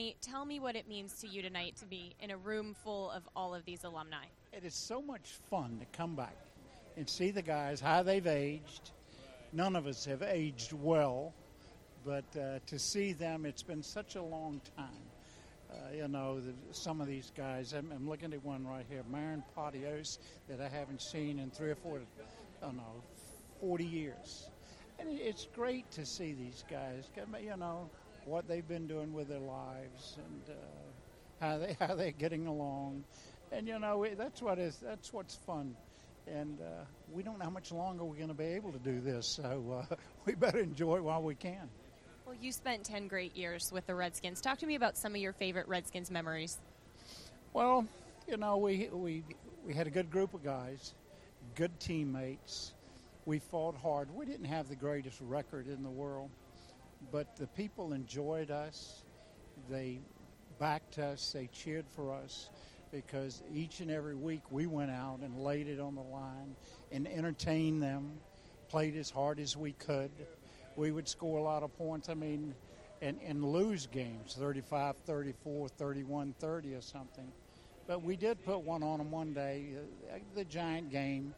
Kenny, tell me what it means to you tonight to be in a room full of all of these alumni. It is so much fun to come back and see the guys, how they've aged. None of us have aged well, but to see them, it's been such a long time. Some of these guys, I'm looking at one right here, Marin Patios, that I haven't seen in 40 years. And it's great to see these guys, what they've been doing with their lives and how they're getting along. And, that's what's fun. And we don't know how much longer we're going to be able to do this, so we better enjoy it while we can. Well, you spent 10 great years with the Redskins. Talk to me about some of your favorite Redskins memories. Well, we had a good group of guys, good teammates. We fought hard. We didn't have the greatest record in the world, but the people enjoyed us. They backed us. They cheered for us because each and every week we went out and laid it on the line and entertained them, played as hard as we could. We would score a lot of points, and lose games, 35-34, 31-30 or something. But we did put one on them one day. The Giant game,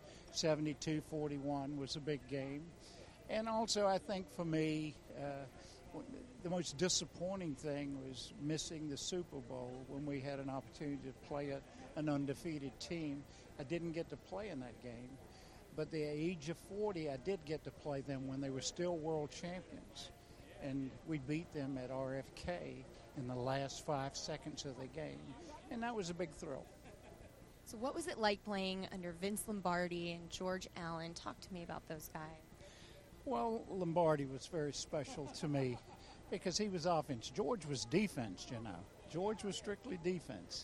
72-41, was a big game. And also, I think for me, the most disappointing thing was missing the Super Bowl when we had an opportunity to play an undefeated team. I didn't get to play in that game. But at the age of 40, I did get to play them when they were still world champions. And we beat them at RFK in the last 5 seconds of the game. And that was a big thrill. So what was it like playing under Vince Lombardi and George Allen? Talk to me about those guys. Well, Lombardi was very special to me because he was offense. George was defense, George was strictly defense.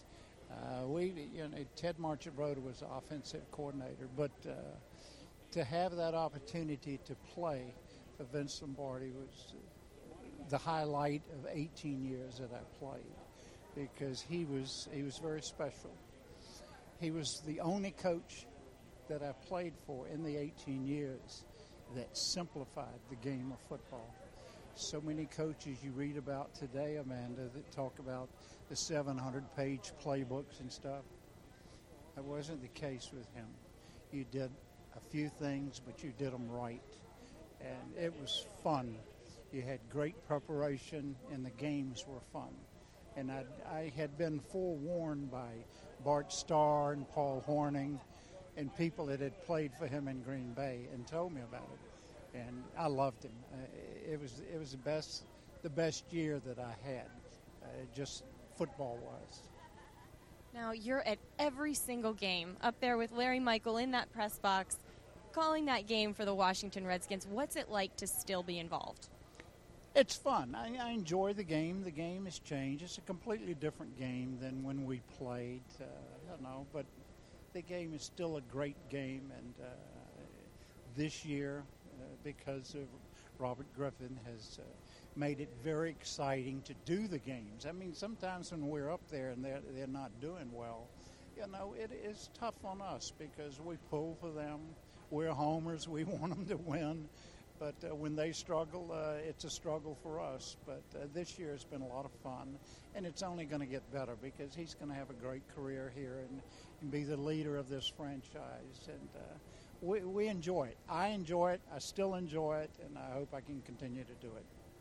Ted Marchibroda was offensive coordinator, but to have that opportunity to play for Vince Lombardi was the highlight of 18 years that I played because he was very special. He was the only coach that I played for in the 18 years that simplified the game of football. So many coaches you read about today, Amanda, that talk about the 700-page playbooks and stuff. That wasn't the case with him. You did a few things, but you did them right. And it was fun. You had great preparation, and the games were fun. And I had been forewarned by Bart Starr and Paul Hornung and people that had played for him in Green Bay and told me about it. And I loved him. It was the best year that I had, just football-wise. Now, you're at every single game, up there with Larry Michael in that press box, calling that game for the Washington Redskins. What's it like to still be involved? It's fun. I enjoy the game. The game has changed. It's a completely different game than when we played, but the game is still a great game. And this year, because of Robert Griffin, has made it very exciting to do the games. I mean, sometimes when we're up there and they're not doing well, it is tough on us because we pull for them. We're homers. We want them to win. But when they struggle, it's a struggle for us. But this year has been a lot of fun, and it's only going to get better because he's going to have a great career here and be the leader of this franchise. And we enjoy it. I enjoy it. I still enjoy it, and I hope I can continue to do it.